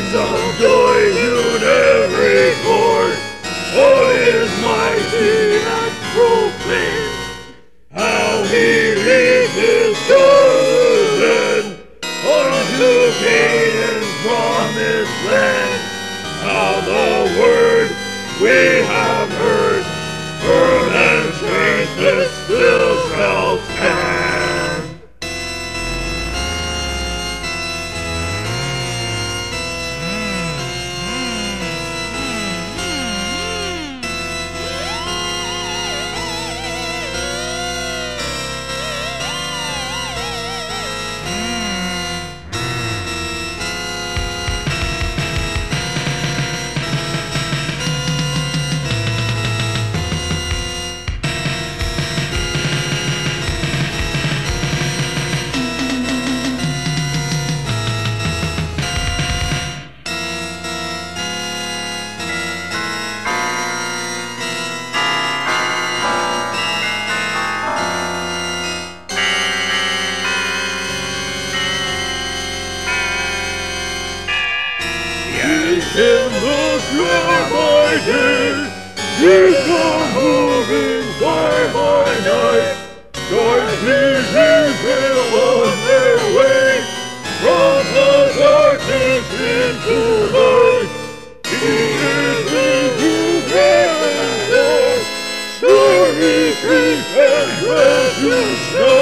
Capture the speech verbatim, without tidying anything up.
Subduing in every chord of his mighty and proclaim how he leads his children unto Canaan's promised land. How the word we have heard, firm and changeless, still shall stand. In the clear by day, he's the moving fire by night. Dark visions will on their way from the darkness into light. He is with you, stormy streets and refuge.